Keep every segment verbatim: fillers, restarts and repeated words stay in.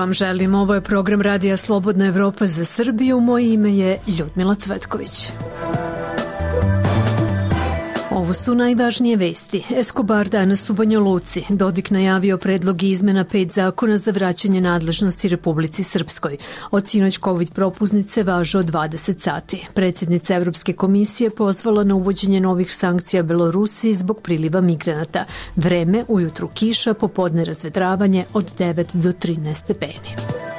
vam želim. Ovo je program Radija Slobodna Evropa za Srbiju. Moje ime je Ljudmila Cvetković. Ovo su najvažnije vesti. Escobar danas u Banja Luci. Dodik najavio predlog izmena pet zakona za vraćanje nadležnosti Republici Srpskoj. Od sinoć COVID propusnice važe od dvadeset sati. Predsjednica Evropske komisije pozvala na uvođenje novih sankcija Belorusiji zbog priliva migranata. Vreme, ujutru kiša, popodne razvedravanje od devet do trinaest stepeni.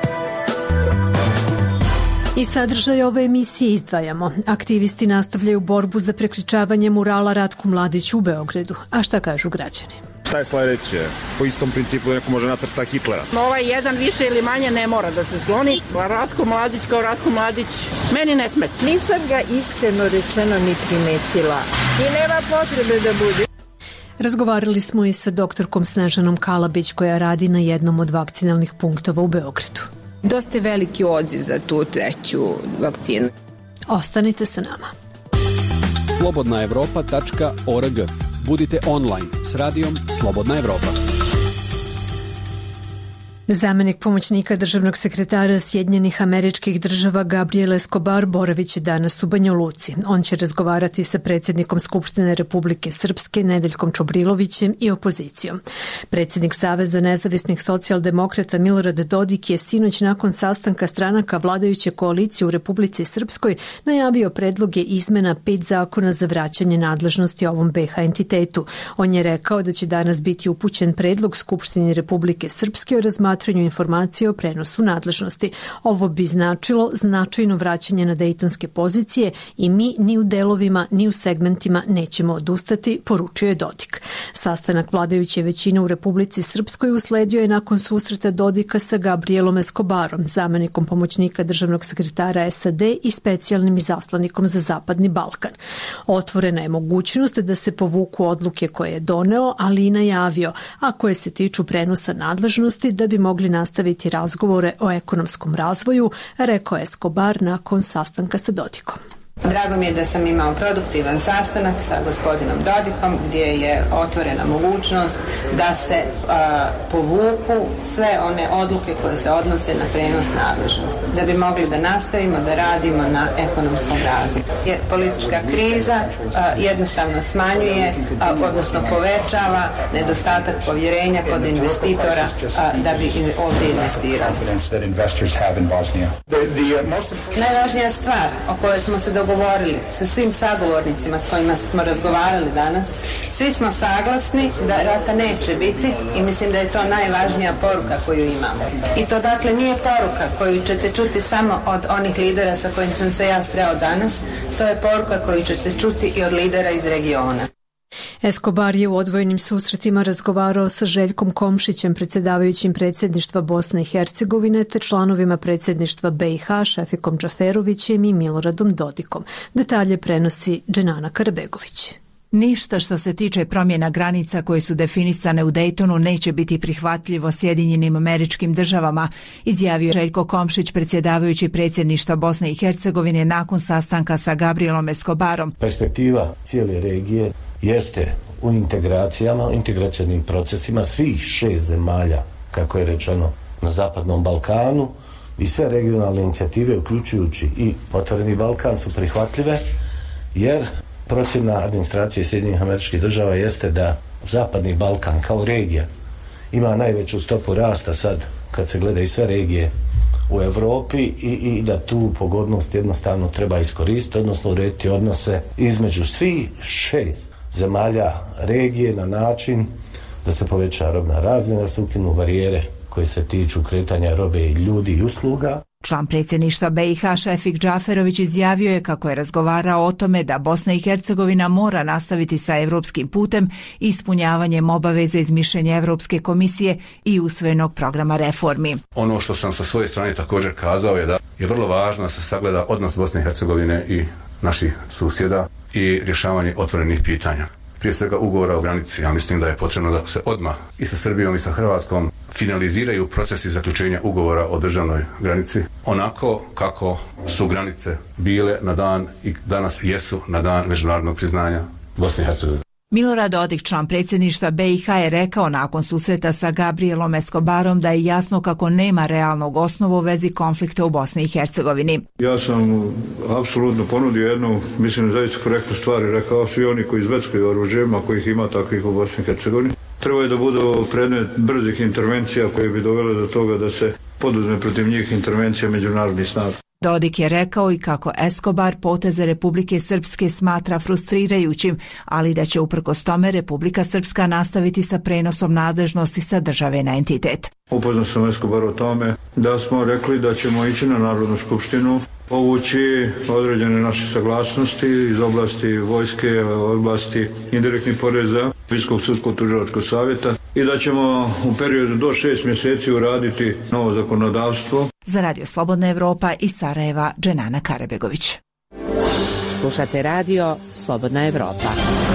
I sadržaj ove emisije izdvajamo. Aktivisti nastavljaju borbu za prekričavanje murala Ratku Mladiću u Beogradu. A šta kažu građani? Šta je sledeće? Po istom principu neko može nacrta Hitlera. Ovaj jedan više ili manje ne mora da se skloni. Ratko Mladić kao Ratko Mladić meni ne smeta. Nisam ga iskreno rečeno ni primetila. I nema potrebe da bude. Razgovarali smo i sa doktorkom Snežanom Kalabić koja radi na jednom od vakcinalnih punktova u Beogradu. Dosta je veliki odziv za tu treću vakcinu. Ostanite sa nama. slobodna evropa tačka org. Budite online s radijom Slobodna Evropa. Zamenik pomoćnika državnog sekretara Sjedinjenih Američkih Država Gabriel Escobar boravit će danas u Banja Luci. On će razgovarati sa predsjednikom Skupštine Republike Srpske Nedeljkom Čobrilovićem i opozicijom. Predsjednik Saveza nezavisnih socijaldemokrata Milorad Dodik je sinoć nakon sastanka stranaka vladajuće koalicije u Republici Srpskoj najavio predloge izmena pet zakona za vraćanje nadležnosti ovom be ha entitetu. On je rekao da će danas biti upućen predlog Skupštini Republike Srpske o razmatranju informacije o prenosu nadležnosti. Ovo bi značilo značajno vraćanje na dejtonske pozicije i mi ni u delovima ni u segmentima nećemo odustati, poručio je Dodik. Sastanak vladajuće većine u Republici Srpskoj usledio je nakon susreta Dodika sa Gabrielom Escobarom, zamenikom pomoćnika državnog sekretara es a de i specijalnim izaslanikom za Zapadni Balkan. Otvorena je mogućnost da se povuku odluke koje je doneo, ali i najavio, a koje se tiču prenosa nadležnosti da bi mogli nastaviti razgovore o ekonomskom razvoju, rekao je Escobar nakon sastanka sa Dodikom. Drago mi je da sam imao produktivan sastanak sa gospodinom Dodikom gdje je otvorena mogućnost da se a, povuku sve one odluke koje se odnose na prenos nadležnosti, da bi mogli da nastavimo da radimo na ekonomskom razvoju. Jer politička kriza a, jednostavno smanjuje, a, odnosno povećava nedostatak povjerenja kod investitora a, da bi ovdje investirali. Najvažnija stvar o kojoj smo se dogovorili govorili sa svim sagovornicima s kojima smo razgovarali danas, svi smo saglasni da rata neće biti i mislim da je to najvažnija poruka koju imamo. I to dakle nije poruka koju ćete čuti samo od onih lidera sa kojim sam se ja sreo danas, to je poruka koju ćete čuti i od lidera iz regiona. Escobar je u odvojenim susretima razgovarao sa Željkom Komšićem, predsjedavajućim predsjedništva Bosne i Hercegovine, te članovima predsjedništva be i ha, Šefikom Džaferovićem i Miloradom Dodikom. Detalje prenosi Dženana Karabegović. Ništa što se tiče promjena granica koje su definisane u Dejtonu neće biti prihvatljivo Sjedinjenim Američkim Državama, izjavio Željko Komšić, predsjedavajući predsjedništva Bosne i Hercegovine nakon sastanka sa Gabrielom Escobarom. Perspektiva cijele regije jeste u integracijama, u integracionim procesima svih šest zemalja, kako je rečeno, na Zapadnom Balkanu, i sve regionalne inicijative, uključujući i Otvoreni Balkan, su prihvatljive, jer procjena administracije Sjedinjenih Američkih Država jeste da Zapadni Balkan kao regija ima najveću stopu rasta sad kad se gleda i sve regije u Europi i, i da tu pogodnost jednostavno treba iskoristiti, odnosno urediti odnose između svih šest zemalja regije na način da se poveća robna razmjena, da se ukinu barijere koje se tiču kretanja robe i ljudi i usluga. Član predsjedništva be i ha Šefik Džaferović izjavio je kako je razgovarao o tome da Bosna i Hercegovina mora nastaviti sa evropskim putem i ispunjavanjem obaveze iz mišljenja Evropske komisije i usvojenog programa reformi. Ono što sam sa svoje strane također kazao je da je vrlo važno da se sagleda odnos Bosne i Hercegovine i naših susjeda i rješavanje otvorenih pitanja. Prije svega ugovora o granici, ja mislim da je potrebno da se odmah i sa Srbijom i sa Hrvatskom finaliziraju procesi zaključenja ugovora o državnoj granici onako kako su granice bile na dan i danas jesu na dan međunarodnog priznanja Bosne i Hercegovine. Milorad Dodik, član predsjedništva B i H, je rekao nakon susreta sa Gabrielom Escobarom da je jasno kako nema realnog osnova u vezi konflikta u Bosni i Hercegovini. Ja sam apsolutno ponudio jednu, mislim, zaista korektnu stvar i rekao svi oni koji izveckaju oružjem, a kojih ima takvih u Bosni i Hercegovini, trebaju da budu predmet brzih intervencija koje bi dovele do toga da se poduzme protiv njih intervencija međunarodnih snaga. Dodik je rekao i kako Escobar poteze Republike Srpske smatra frustrirajućim, ali da će uprkos tome Republika Srpska nastaviti sa prenosom nadležnosti sa države na entitet. Upoznao sam Escobar o tome da smo rekli da ćemo ići na Narodnu skupštinu, povući određene naše saglasnosti iz oblasti vojske, oblasti indirektnih poreza, Visokog sudskog tužilačkog savjeta i da ćemo u periodu do šest mjeseci uraditi novo zakonodavstvo. Za Radio Slobodna Evropa iz Sarajeva, Dženana Karabegović. Slušate radio Slobodna Evropa.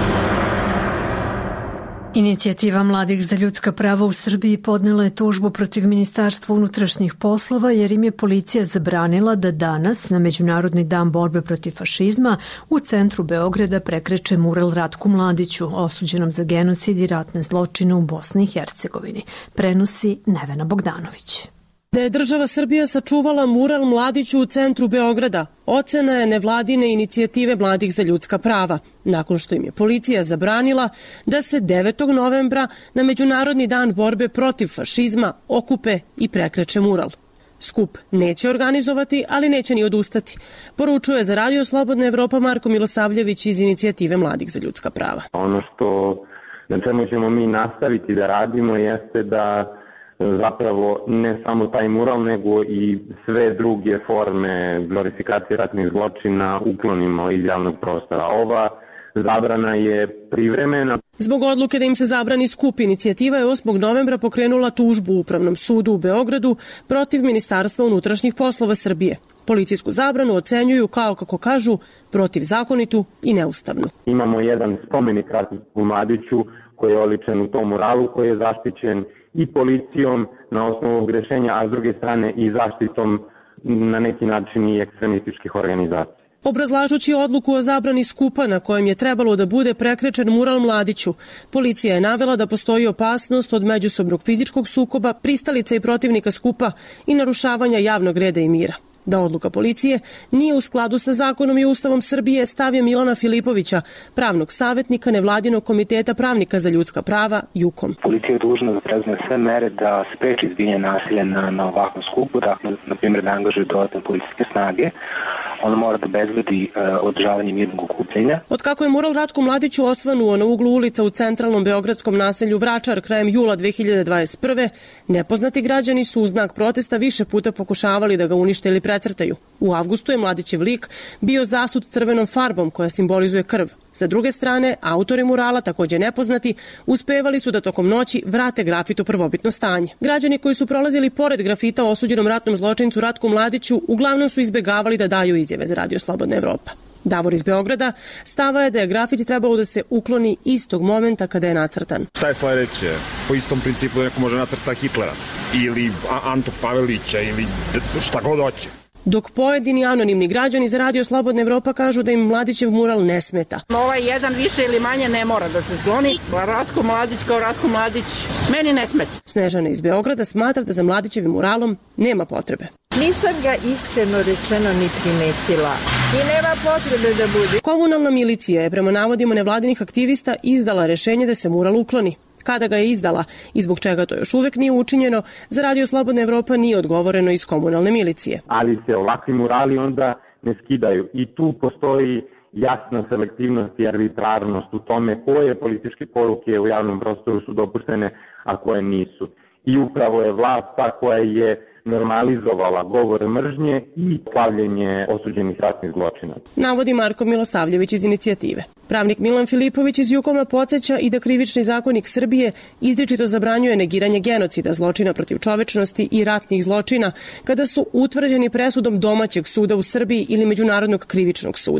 Inicijativa mladih za ljudska prava u Srbiji podnela je tužbu protiv Ministarstva unutrašnjih poslova jer im je policija zabranila da danas, na Međunarodni dan borbe protiv fašizma, u centru Beograda prekreče mural Ratku Mladiću, osuđenom za genocid i ratne zločine u Bosni i Hercegovini. Prenosi Nevena Bogdanović. Da je država Srbija sačuvala mural Mladiću u centru Beograda, ocena je nevladine inicijative mladih za ljudska prava, nakon što im je policija zabranila da se devetog novembra na Međunarodni dan borbe protiv fašizma okupe i prekreče mural. Skup neće organizovati, ali neće ni odustati, poručuje za Radio Slobodna Evropa Marko Milosavljević iz inicijative mladih za ljudska prava. Ono što na čemu ćemo mi nastaviti da radimo jeste da zapravo ne samo taj mural, nego i sve druge forme glorifikacije ratnih zločina uklonimo iz javnog prostora. Ova zabrana je privremena. Zbog odluke da im se zabrani skup, inicijativa je osmog novembra pokrenula tužbu u Upravnom sudu u Beogradu protiv Ministarstva unutrašnjih poslova Srbije. Policijsku zabranu ocenjuju kao, kako kažu, protivzakonitu i neustavnu. Imamo jedan spomenik Ratku Mladiću koji je oličen u tom muralu, koji je zaštićen i policijom na osnovu rešenja, a s druge strane i zaštitom na neki način i ekstremističkih organizacija. Obrazlažući odluku o zabrani skupa na kojem je trebalo da bude prekrečen mural Mladiću, policija je navela da postoji opasnost od međusobnog fizičkog sukoba, pristalica i protivnika skupa i narušavanja javnog reda i mira. Da odluka policije nije u skladu sa zakonom i Ustavom Srbije, stav je Milana Filipovića, pravnog savjetnika nevladinog komiteta pravnika za ljudska prava JUKOM. Policija je dužna da prezme sve mere da spreči izbijanje nasilja na, na ovakvom skupu, dakle, na primjer da angažuje dodatne policijske snage. Ona mora da bezbedi uh, održavanje mirnog okupljenja. Od kako je mural Ratku Mladiću osvanuo na uglu ulica u centralnom beogradskom naselju Vračar krajem jula dve hiljade dvadeset prve, nepoznati građani su u znak protesta više puta pokušavali da ga unište ili precrtaju. U avgustu je Mladićev lik bio zasut crvenom farbom koja simbolizuje krv. Sa druge strane, autori murala, također nepoznati, uspevali su da tokom noći vrate grafit u prvobitno stanje. Građani koji su prolazili pored grafita osuđenom ratnom zločincu Ratku Mladiću uglavnom su izbegavali da daju izjave za Radio Slobodna Evropa. Davor iz Beograda stava je da je grafit trebalo da se ukloni istog momenta kada je nacrtan. Šta je sledeće? Po istom principu neko može nacrta Hitlera ili Antu Pavelića ili šta god hoće. Dok pojedini anonimni građani za Radio Slobodna Evropa kažu da im Mladićev mural ne smeta. Ovaj jedan više ili manje ne mora da se skloni. Ratko Mladić kao Ratko Mladić meni ne smeta. Snežana iz Beograda smatra da za Mladićevim muralom nema potrebe. Nisam ga iskreno rečeno ni primetila i nema potrebe da bude. Komunalna milicija je prema navodima nevladinih aktivista izdala rešenje da se mural ukloni. Kada ga je izdala i zbog čega to još uvek nije učinjeno, za Radio Slobodna Evropa nije odgovoreno iz komunalne milicije. Ali se ovakvi murali onda ne skidaju i tu postoji jasna selektivnost i arbitrarnost u tome koje političke poruke u javnom prostoru su dopuštene, a koje nisu. I upravo je vlast ta koja je normalizovala govor mržnje i slavljenje osuđenih ratnih zločina. Navodi Marko Milosavljević iz inicijative. Pravnik Milan Filipović iz JUKOM-a podsjeća i da Krivični zakonik Srbije izričito zabranjuje negiranje genocida, zločina protiv čovečnosti i ratnih zločina kada su utvrđeni presudom domaćeg suda u Srbiji ili Međunarodnog krivičnog suda.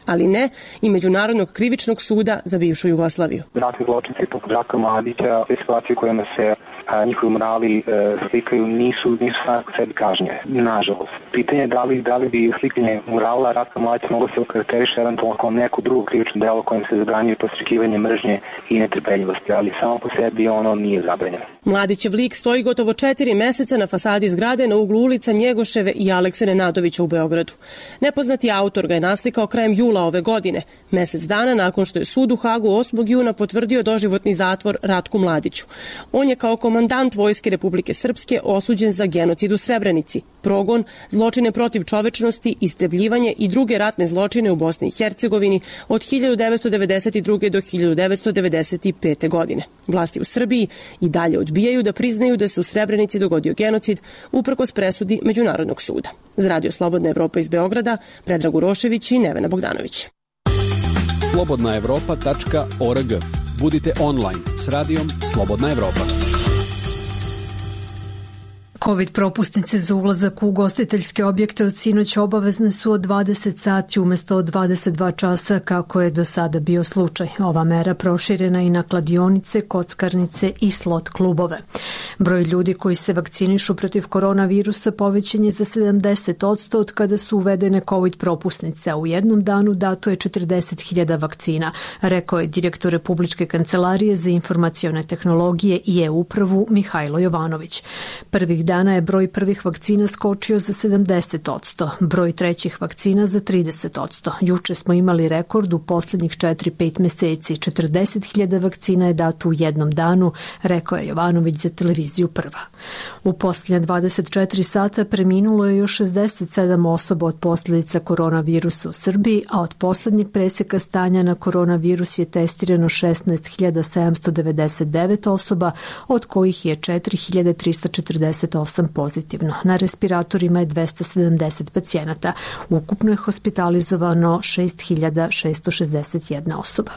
ali ne i Međunarodnog krivičnog suda za bivšu Jugoslaviju. Ratni zločinci poput Ratka Mladića, sve situacije u kojima se a, njihovi morali e, slikaju nisu, nisu samo sebi kažnje, nažalost. Pitanje je da li, da li bi slikanje murala Ratka Mladića moglo se okarakteriše eventualno kao neko drugo krivično delo kojim se zabranjuje podstrekivanje mržnje i netrpeljivosti, ali samo po sebi ono nije zabranjeno. Mladićev lik stoji gotovo četiri meseca na fasadi zgrade na uglu ulica Njegoševe i Alekse Nenadovića u Beogradu. Nepoznati autor ga je naslikao krajem jula ove godine, mesec dana nakon što je sud u Hagu osmog juna potvrdio doživotni zatvor Ratku Mladiću. On je kao komandant Vojske Republike Srpske osuđen za genocid u Srebrenici, progon, zločine protiv čovečnosti, istrebljivanje i druge ratne zločine u Bosni i Hercegovini od hiljadu devetsto devedeset druge do hiljadu devetsto devedeset pete godine. Vlasti u Srbiji i dalje odbijaju da priznaju da se u Srebrenici dogodio genocid uprkos presudi Međunarodnog suda. Za Radio Slobodna Evropa iz Beograda, Predrag Urošević i Nevena Bogdanović. slobodna evropa tačka org. Budite online s radijom Slobodna Evropa. Covid propusnice za ulazak u ugostiteljske objekte od sinoć obavezne su od dvadeset sati umjesto od dvadeset dva časa kako je do sada bio slučaj. Ova mera proširena i na kladionice, kockarnice i slot klubove. Broj ljudi koji se vakcinišu protiv koronavirusa povećan je za sedamdeset posto od kada su uvedene Covid propusnice, a u jednom danu dato je četrdeset hiljada vakcina, rekao je direktor Republičke kancelarije za informacione tehnologije i e-upravu Mihajlo Jovanović. Prvih dana je broj prvih vakcina skočio za sedamdeset posto, broj trećih vakcina za trideset posto. Juče smo imali rekord u posljednjih četiri pet meseci. četrdeset hiljada vakcina je dato u jednom danu, rekao je Jovanović za televiziju Prva. U posljednje dvadeset četiri sata preminulo je još šezdeset sedam osoba od posljedica koronavirusa u Srbiji, a od posljednjeg preseka stanja na koronavirus je testirano šesnaest hiljada sedamsto devedeset devet osoba, od kojih je četiri hiljade trista četrdeset osam pozitivno. Na respiratorima je dvesta sedamdeset pacijenata. Ukupno je hospitalizovano šest hiljada šesto šezdeset jedna osoba.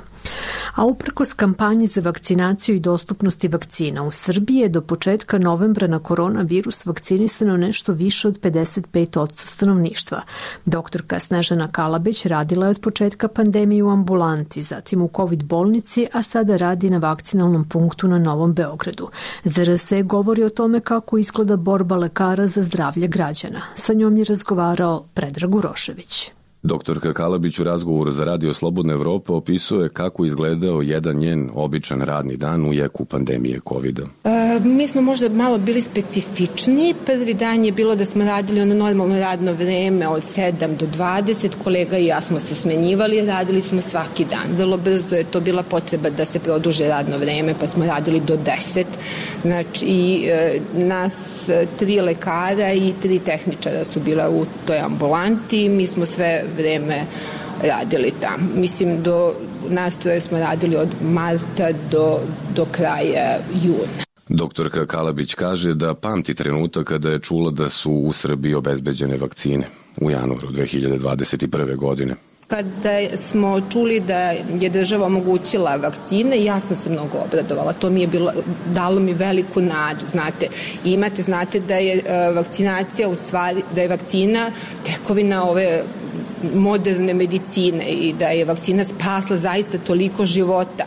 A uprkos kampanji za vakcinaciju i dostupnosti vakcina u Srbiji je do početka novembra na koronavirus vakcinisano nešto više od pedeset pet posto stanovništva. Doktorka Snežana Kalabić radila je od početka pandemije u ambulanti, zatim u COVID bolnici, a sada radi na vakcinalnom punktu na Novom Beogradu. Z R S govori o tome kako izgleda borba lekara za zdravlje građana. Sa njom je razgovarao Predrag Urošević. Doktorka Kalabić u razgovoru za Radio Slobodna Evropa opisuje kako izgledao jedan njen običan radni dan u jeku pandemije kovida. E, mi smo možda malo bili specifični. Prvi dan je bilo da smo radili ono normalno radno vreme od sedam do dvadeset. Kolega i ja smo se smenjivali, radili smo svaki dan. Vrlo brzo je to bila potreba da se produže radno vreme, pa smo radili do deset. Znači, e, nas tri lekara i tri tehničara su bila u toj ambulanti. Mi smo sve vreme radili tamo. Mislim, do nastroje smo radili od marta do, do kraja juna. Doktorka Kalabić kaže da pamti trenutak kada je čula da su u Srbiji obezbeđene vakcine u januaru dve hiljade dvadeset prve. godine. Kada smo čuli da je država omogućila vakcine, ja sam se mnogo obradovala. To mi je bilo, dalo mi veliku nadu, znate. Imate, znate da je vakcinacija u stvari, da je vakcina tekovina ove moderne medicine i da je vakcina spasla zaista toliko života.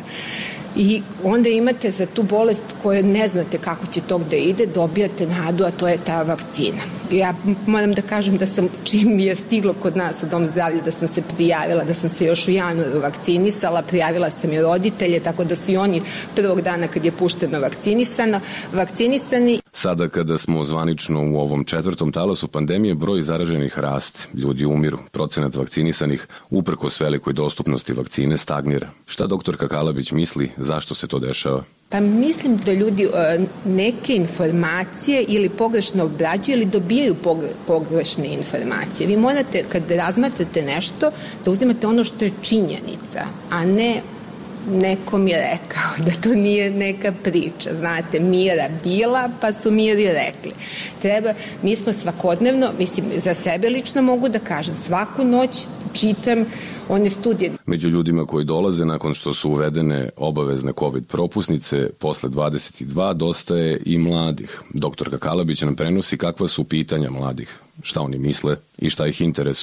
I onda imate za tu bolest koju ne znate kako će to gde ide, dobijate nadu, a to je ta vakcina. Ja moram da kažem da sam, čim mi je stiglo kod nas u Dom zdravlja, da sam se prijavila, da sam se još u januaru vakcinisala, prijavila sam i roditelje, tako da su i oni prvog dana kad je pušteno vakcinisano, vakcinisani. Sada kada smo zvanično u ovom četvrtom talasu pandemije, broj zaraženih raste, ljudi umiru, procenat vakcinisanih uprkos velikoj dostupnosti vakcine stagnira. Šta doktorka Kalabić misli, zašto se to dešava? Pa mislim da ljudi neke informacije ili pogrešno obrađuju ili dobijaju pogrešne informacije. Vi morate, kad razmatrate nešto, da uzimate ono što je činjenica, a ne neko mi je rekao, da to nije neka priča. Znate, Mira bila, pa su Miri rekli. Treba, mi smo svakodnevno, mislim, za sebe lično mogu da kažem, svaku noć čitam one studije. Među ljudima koji dolaze nakon što su uvedene obavezne COVID propusnice posle dvadeset dva dosta je i mladih. Doktorka Kalabić nam prenosi kakva su pitanja mladih, šta oni misle i šta ih interesuje.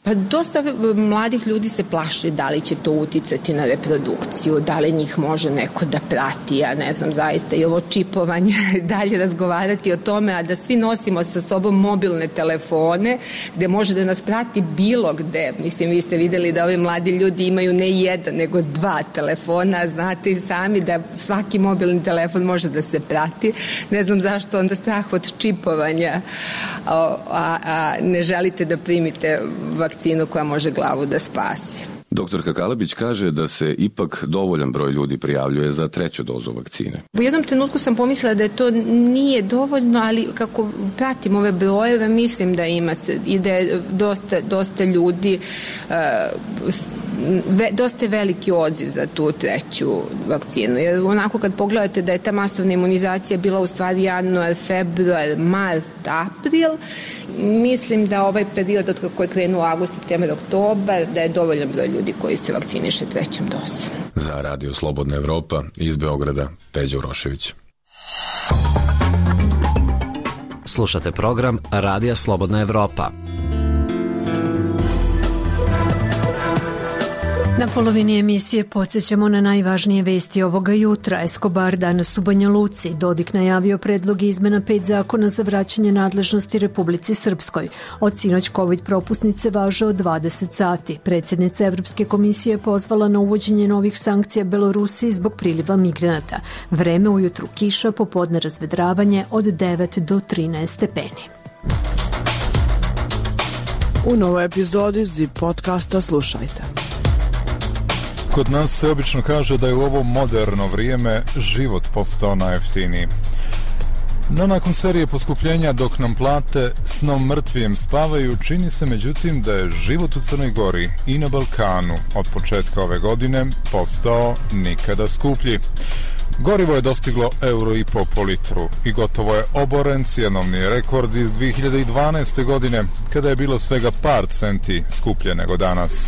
Pa dosta mladih ljudi se plaši da li će to uticati na reprodukciju, da li njih može neko da prati, ja ne znam zaista i ovo čipovanje, dalje razgovarati o tome, a da svi nosimo sa sobom mobilne telefone gde može da nas prati bilo gde. Mislim, vi ste videli da ovi mladi ljudi imaju ne jedan, nego dva telefona, znate i sami da svaki mobilni telefon može da se prati. Ne znam zašto onda strah od čipovanja, a, a, a ne želite da primite vakcinu koja može glavu da spasi. Doktor Kakalabić kaže da se ipak dovoljan broj ljudi prijavljuje za treću dozu vakcine. U jednom trenutku sam pomislila da to nije dovoljno, ali kako pratim ove brojeve, mislim da ima se, i da je dosta, dosta ljudi, uh, ve, dosta je veliki odziv za tu treću vakcinu. Jer onako kad pogledate da je ta masovna imunizacija bila u stvari januar, februar, mart, april, mislim da ovaj period od kako je krenuo avgust, septembar, oktobar, da je dovoljan broj ljudi koji se vakciniše trećom dozom. Za Radio Slobodna Evropa iz Beograda, Peđa Urošević. Slušate program Radija Slobodna Evropa. Na polovini emisije podsjećamo na najvažnije vesti ovoga jutra. Escobar danas u Banja Luci. Dodik najavio predlog izmena pet zakona za vraćanje nadležnosti Republici Srpskoj. Od sinoć COVID propusnice važe od dvadeset sati. Predsjednica Evropske komisije pozvala na uvođenje novih sankcija Belorusiji zbog priliva migranata. Vreme ujutru kiša, popodne razvedravanje od devet do trinaest stepeni. U novoj epizodi Zip podcasta slušajte. Kod nas se obično kaže da je u ovo moderno vrijeme život postao najjeftiniji. No nakon serije poskupljenja dok nam plate snom mrtvijem spavaju, čini se međutim da je život u Crnoj Gori i na Balkanu od početka ove godine postao nikada skuplji. Gorivo je dostiglo euro i po po litru i gotovo je oboren cjenovni rekord iz dvije hiljade dvanaeste. godine, kada je bilo svega par centi skuplje nego danas.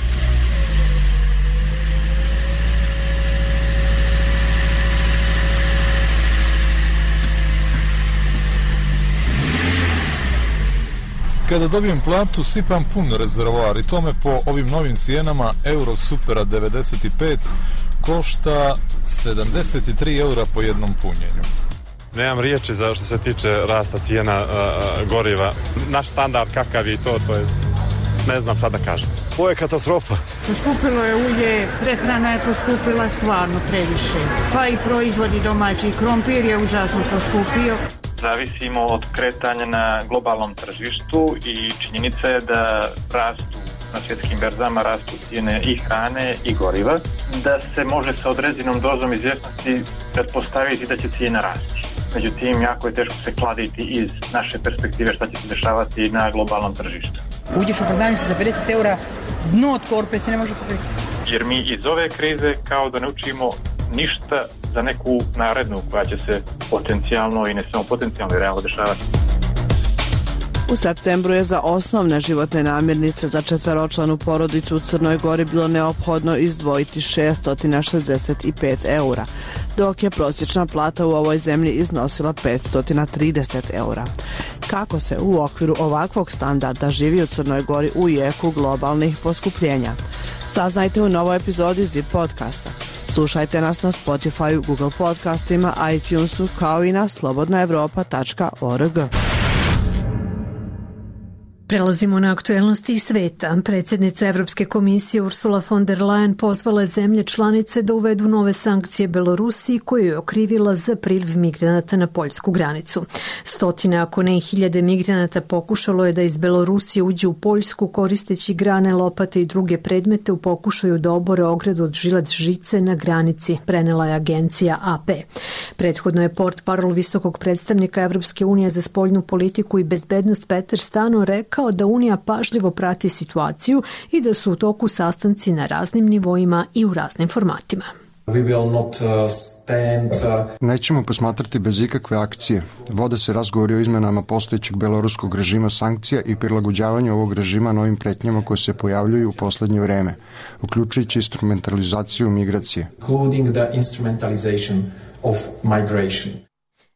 Kada dobijem platu, sipam pun rezervoar i tome po ovim novim cijenama Euro Supera devedeset pet košta sedamdeset tri eura po jednom punjenju. Nemam riječi za što se tiče rasta cijena uh, goriva. Naš standard kakav je to, to je, ne znam šta da kažem. Ovo je katastrofa. Poskupilo je ulje, prehrana je poskupila stvarno previše. Pa i proizvodi domaći, krompir je užasno poskupio. Zavisimo od kretanja na globalnom tržištu i činjenica je da rastu na svjetskim berzama, rastu cijene i hrane i goriva, da se može sa određenom dozom izvjesnosti pretpostaviti da će cijena rasti. Međutim, jako je teško se kladiti iz naše perspektive šta će se dešavati na globalnom tržištu. Uđeš u prodavnicu za pedeset eura, dno od korpe se ne može pokriti. Jer mi iz ove krize kao da ne učimo ništa za neku narednu koja će se potencijalno i ne samo potencijalno i realno dešavati. U septembru je za osnovne životne namirnice za četveročlanu porodicu u Crnoj Gori bilo neophodno izdvojiti šesto šezdeset pet eura, dok je prosječna plata u ovoj zemlji iznosila petsto trideset eura. Kako se u okviru ovakvog standarda živi u Crnoj Gori u jeku globalnih poskupljenja? Saznajte u novoj epizodi Zip podcasta. Slušajte nas na Spotify, Google podcastima, iTunesu kao i na slobodna evropa tačka org. Prelazimo na aktuelnosti iz sveta. Predsjednica Evropske komisije Ursula von der Leyen pozvala zemlje članice da uvedu nove sankcije Belorusiji koju je okrivila za priliv migranata na poljsku granicu. Stotine, ako ne i hiljade migranata pokušalo je da iz Belorusije uđe u Poljsku koristeći grane, lopate i druge predmete u pokušaju da obore ogradu od žilet žice na granici, prenela je agencija A P. Prethodno je portparol visokog predstavnika Evropske unije za spoljnu politiku i bezbednost Peter Stano rekao da Unija pažljivo prati situaciju i da su u toku sastanci na raznim nivoima i u raznim formatima. Nećemo posmatrati bez ikakve akcije. Vode se razgovori o izmenama postojećeg beloruskog režima sankcija i prilagođavanju ovog režima novim pretnjama koje se pojavljuju u poslednje vreme, uključujući instrumentalizaciju migracije. Including the instrumentalization of migration.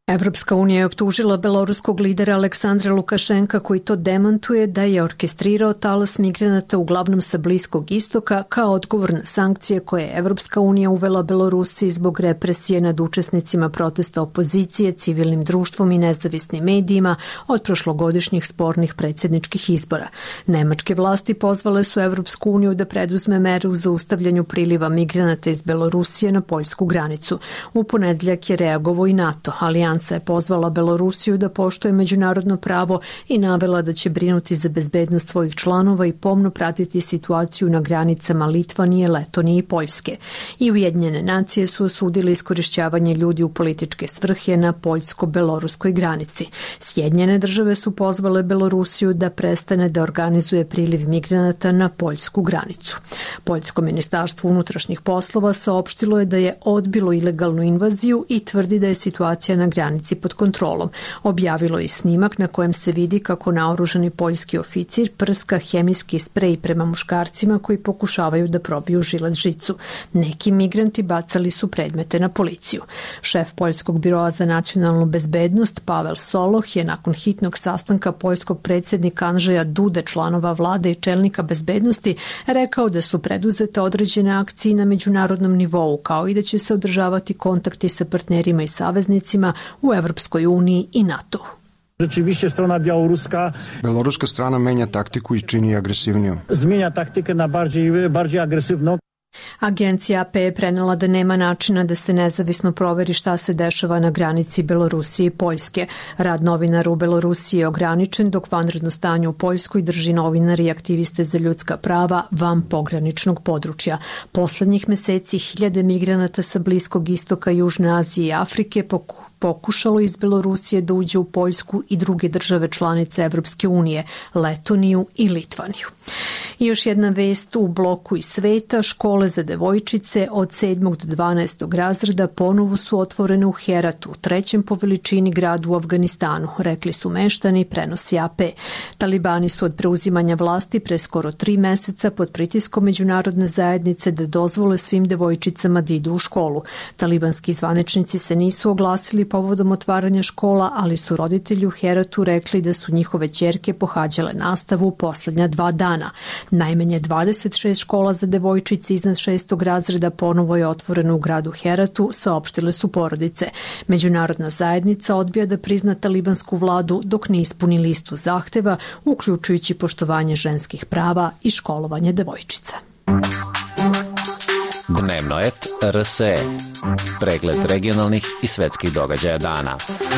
Evropska unija je optužila beloruskog lidera Aleksandra Lukašenka, koji to demantuje, da je orkestrirao talas migranata uglavnom sa Bliskog istoka kao odgovor na sankcije koje je Evropska unija uvela Belorusiji zbog represije nad učesnicima protesta opozicije, civilnim društvom i nezavisnim medijima od prošlogodišnjih spornih predsjedničkih izbora. Nemačke vlasti pozvale su Evropsku uniju da preduzme mere u zaustavljanju priliva migranata iz Belorusije na poljsku granicu. U ponedjeljak je reagovao i NATO. Alijansa je pozvala Belorusiju da poštuje međunarodno pravo i navela da će brinuti za bezbednost svojih članova i pomno pratiti situaciju na granicama Litvanije, Letonije i Poljske. I Ujedinjene nacije su osudili iskorišćavanje ljudi u političke svrhe na poljsko-beloruskoj granici. Sjedinjene države su pozvale Belorusiju da prestane da organizuje priliv migranata na poljsku granicu. Poljsko ministarstvo unutrašnjih poslova saopštilo je da je odbilo ilegalnu invaziju i tvrdi da je situacija na granici pod kontrolom. Objavilo je snimak na kojem se vidi kako naoružani poljski oficir prska hemijski sprej prema muškarcima koji pokušavaju da probiju žilet žicu. Neki migranti bacali su predmete na policiju. Šef Poljskog biroa za nacionalnu bezbednost Pavel Soloh je nakon hitnog sastanka poljskog predsjednika Andžeja Dude, članova vlade i čelnika bezbednosti rekao da su preduzete određene akcije na međunarodnom nivou, kao i da će se održavati kontakti sa partnerima i saveznicima u Evropskoj uniji i NATO. Rzeczywiście strona białoruska Beloruska strana menja taktiku i čini agresivnijom. Zmienia taktykę na bardziej, bardziej agresywną. Agencija A P je prenela da nema načina da se nezavisno proveri šta se dešava na granici Belorusije i Poljske. Rad novinara u Belorusiji je ograničen, dok vanredno stanje u Poljskoj drži novinari i aktiviste za ljudska prava van pograničnog područja. Poslednjih meseci hiljade migranata sa Bliskog istoka, Južne Azije i Afrike poku pokušalo iz Belorusije da uđe u Poljsku i druge države članice Evropske unije, Letoniju i Litvaniju. I još jedna vest u bloku iz sveta. Škole za devojčice od sedmog do dvanaestog razreda ponovo su otvorene u Heratu, trećem po veličini gradu u Afganistanu, rekli su meštani, prenosi A P. Talibani su od preuzimanja vlasti pre skoro tri meseca pod pritiskom međunarodne zajednice da dozvole svim devojčicama da idu u školu. Talibanski zvaničnici se nisu oglasili povodom otvaranja škola, ali su roditelji u Heratu rekli da su njihove ćerke pohađale nastavu poslednja dva dana. Najmanje dvadeset šest škola za devojčice iznad šestog razreda ponovo je otvoreno u gradu Heratu, saopštile su porodice. Međunarodna zajednica odbija da prizna talibansku vladu dok ne ispuni listu zahteva, uključujući poštovanje ženskih prava i školovanje devojčica. Dnevno et R S E. Pregled regionalnih i svetskih događaja dana.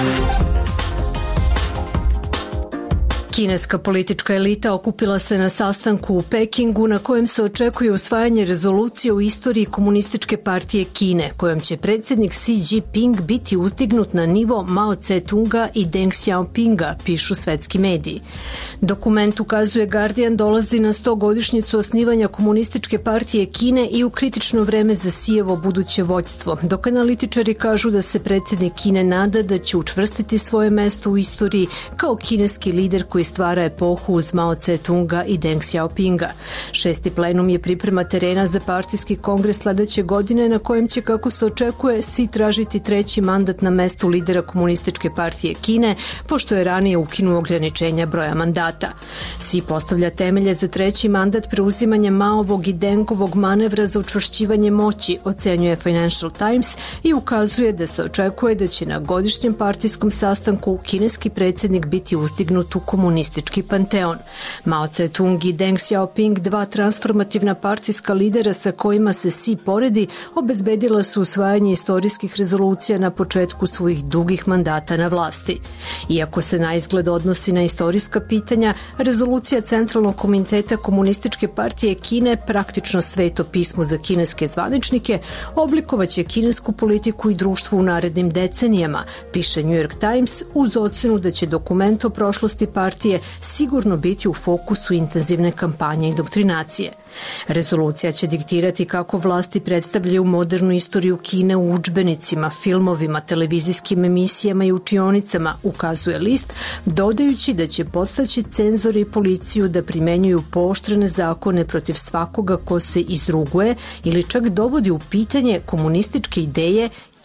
Kineska politička elita okupila se na sastanku u Pekingu na kojem se očekuje usvajanje rezolucije o istoriji Komunističke partije Kine, kojom će predsjednik Xi Jinping biti uzdignut na nivo Mao Tse-tunga i Deng Xiaopinga, pišu svetski mediji. Dokument, ukazuje Guardian, dolazi na stogodišnjicu osnivanja Komunističke partije Kine i u kritično vreme za Xijevo buduće vođstvo, dok analitičari kažu da se predsjednik Kine nada da će učvrstiti svoje mesto u istoriji kao kineski lider koji stvara epohu uz Mao Tse-tunga i Deng Xiaopinga. Šesti plenum je priprema terena za partijski kongres sledeće godine na kojem će, kako se očekuje, Xi tražiti treći mandat na mestu lidera Komunističke partije Kine, pošto je ranije ukinuo ograničenja broja mandata. Xi postavlja temelje za treći mandat preuzimanjem Maovog i Dengovog manevra za učvršćivanje moći, ocenjuje Financial Times, i ukazuje da se očekuje da će na godišnjem partijskom sastanku kineski predsjednik biti uzdignut u komunistički panteon. Mao Tse-tung i Deng Xiaoping, dva transformativna partijska lidera sa kojima se Xi poredi, obezbedila su usvajanje istorijskih rezolucija na početku svojih dugih mandata na vlasti. Iako se na izgled odnosi na istorijska pitanja, rezolucija Centralnog komiteta Komunističke partije Kine, praktično sveto pismo za kineske zvaničnike, oblikovaće kinesku politiku i društvo u narednim decenijama, piše New York Times, uz ocenu da će dokument o prošlosti partije sigurno biti u fokusu intenzivne kampanje i indoktrinacije. Rezolucija će diktirati kako vlasti predstavljaju modernu istoriju Kine u udžbenicima, filmovima, televizijskim emisijama i učionicama, ukazuje list, dodajući da će podstaći cenzori i policiju da primenjuju pooštrene zakone protiv svakoga ko se izruguje ili čak dovodi u pitanje komunističke ideje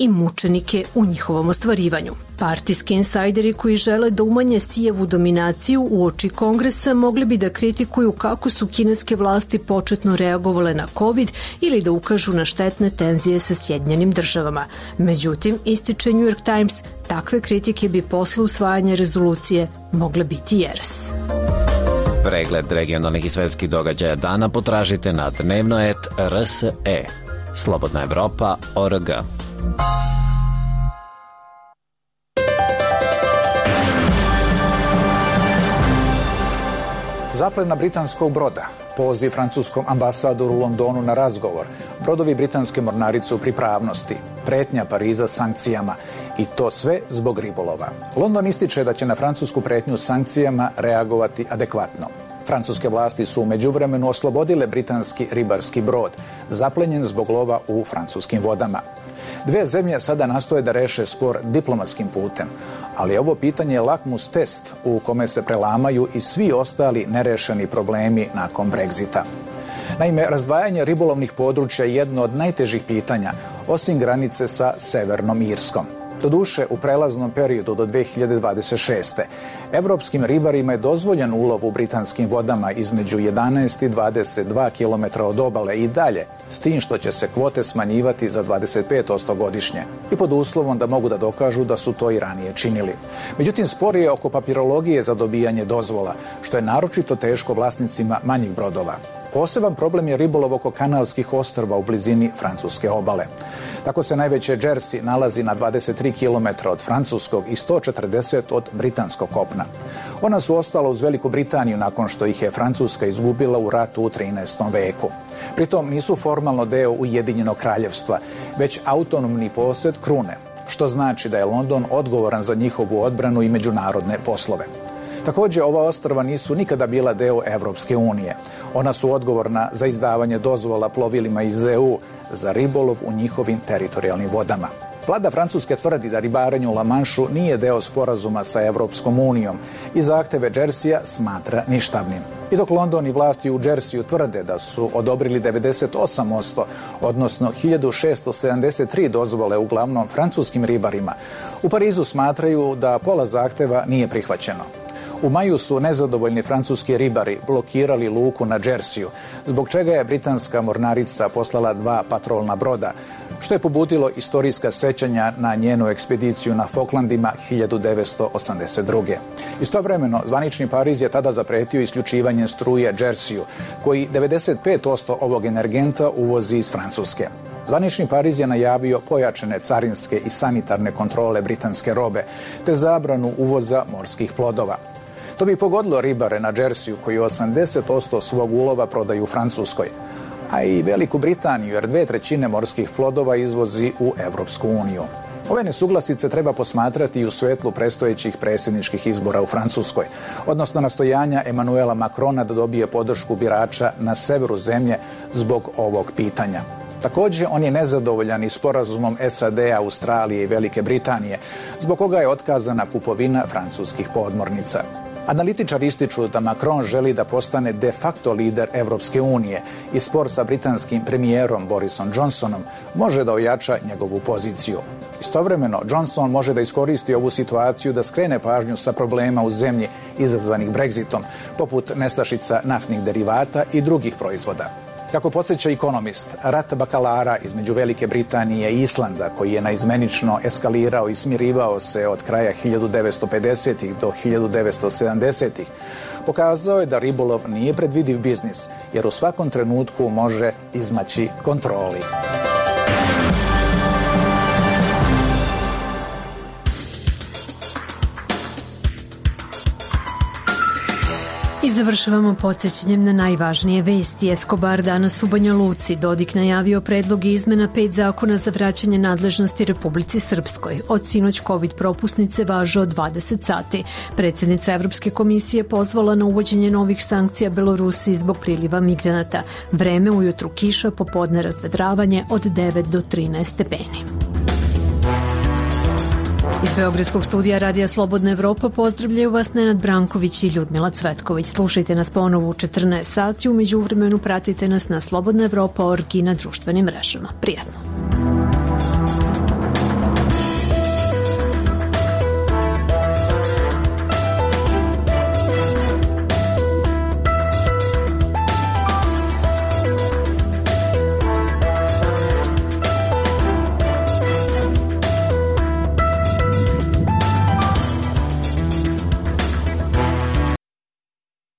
i mučenike u njihovom ostvarivanju. Partijski insajderi koji žele da umanje Sijevu dominaciju uoči Kongresa mogli bi da kritikuju kako su kineske vlasti početno reagovale na COVID ili da ukažu na štetne tenzije sa Sjedinjenim državama. Međutim, ističe New York Times, takve kritike bi posle usvajanja rezolucije mogle biti jeres. Pregled regionalnih i svetskih događaja dana potražite na dnevnoet R S E. Slobodna Evropa tačka org. Zaplena britanskog broda, poziv francuskom ambasadoru u Londonu na razgovor, brodovi britanske mornarice u pripravnosti, pretnja Pariza sankcijama i to sve zbog ribolova. London ističe da će na francusku pretnju sankcijama reagovati adekvatno. Francuske vlasti su u međuvremenu oslobodile britanski ribarski brod, zaplenjen zbog lova u francuskim vodama. Dve zemlje sada nastoje da reše spor diplomatskim putem, ali ovo pitanje je lakmus test u kome se prelamaju i svi ostali nerešeni problemi nakon Brexita. Naime, razdvajanje ribolovnih područja je jedno od najtežih pitanja, osim granice sa Severnom Irskom. Doduše, u prelaznom periodu do dve hiljade dvadeset šeste. Evropskim ribarima je dozvoljen ulov u britanskim vodama između jedanaest i dvadeset dva kilometra od obale i dalje, s tim što će se kvote smanjivati za dvadeset pet posto godišnje i pod uslovom da mogu da dokažu da su to i ranije činili. Međutim, spor je oko papirologije za dobijanje dozvola, što je naročito teško vlasnicima manjih brodova. Poseban problem je ribolov oko kanalskih ostrva u blizini francuske obale. Tako se najveće Jersey nalazi na dvadeset tri kilometra od francuskog i sto četrdeset od britanskog kopna. Ona su ostala uz Veliku Britaniju nakon što ih je Francuska izgubila u ratu u trinaestom veku. Pritom nisu formalno deo Ujedinjenog kraljevstva, već autonomni posed krune, što znači da je London odgovoran za njihovu odbranu i međunarodne poslove. Također, ova ostrva nisu nikada bila deo Evropske unije. Ona su odgovorna za izdavanje dozvola plovilima iz E U za ribolov u njihovim teritorijalnim vodama. Vlada Francuske tvrdi da ribarenje u La Manšu nije deo sporazuma sa Evropskom unijom i zahteve Jerseya smatra ništavnim. I dok London i vlasti u Jerseyu tvrde da su odobrili devedeset osam posto, odnosno hiljadu šesto sedamdeset tri dozvole uglavnom francuskim ribarima, u Parizu smatraju da pola zahteva nije prihvaćeno. U maju su nezadovoljni francuski ribari blokirali luku na Jerseyu, zbog čega je britanska mornarica poslala dva patrolna broda, što je pobudilo istorijska sećanja na njenu ekspediciju na Falklandima hiljadu devetsto osamdeset druge. Istovremeno, zvanični Pariz je tada zapretio isključivanje struje Jerseyu, koji devedeset pet posto ovog energenta uvozi iz Francuske. Zvanični Pariz je najavio pojačane carinske i sanitarne kontrole britanske robe, te zabranu uvoza morskih plodova. To bi pogodilo ribare na Jerseyu koji osamdeset posto svog ulova prodaju u Francuskoj, a i Veliku Britaniju jer dve trećine morskih plodova izvozi u Evropsku uniju. Ove nesuglasice treba posmatrati i u svetlu predstojećih predsjedničkih izbora u Francuskoj, odnosno nastojanja Emanuela Macrona da dobije podršku birača na severu zemlje zbog ovog pitanja. Također, on je nezadovoljan i sporazumom S A D, Australije i Velike Britanije, zbog koga je otkazana kupovina francuskih podmornica. Analitičari ističu da Macron želi da postane de facto lider Evropske unije i spor sa britanskim premijerom Borisom Johnsonom može da ojača njegovu poziciju. Istovremeno, Johnson može da iskoristi ovu situaciju da skrene pažnju sa problema u zemlji izazvanih Brexitom, poput nestašica naftnih derivata i drugih proizvoda. Kako podsjeća Economist, rat bakalara između Velike Britanije i Islanda, koji je naizmenično eskalirao i smirivao se od kraja hiljadu devetsto pedesetih do hiljadu devetsto sedamdesetih, pokazao je da ribolov nije predvidiv biznis, jer u svakom trenutku može izmaći kontroli. I završavamo podsjećanjem na najvažnije vesti. Escobar danas u Banja Luci. Dodik najavio predloge izmena pet zakona za vraćanje nadležnosti Republici Srpskoj. Od sinoć COVID propusnice važe od dvadeset sati. Predsjednica Evropske komisije pozvala na uvođenje novih sankcija Belorusiji zbog priliva migranata. Vreme ujutru kiša, popodne razvedravanje od devet do trinaest stepeni. Iz Beogradskog studija Radija Slobodna Evropa pozdravljaju vas Nenad Branković i Ljudmila Cvetković. Slušajte nas ponovo u četrnaest sati, u međuvremenu pratite nas na slobodna evropa tačka org i na društvenim mrežama. Prijatno!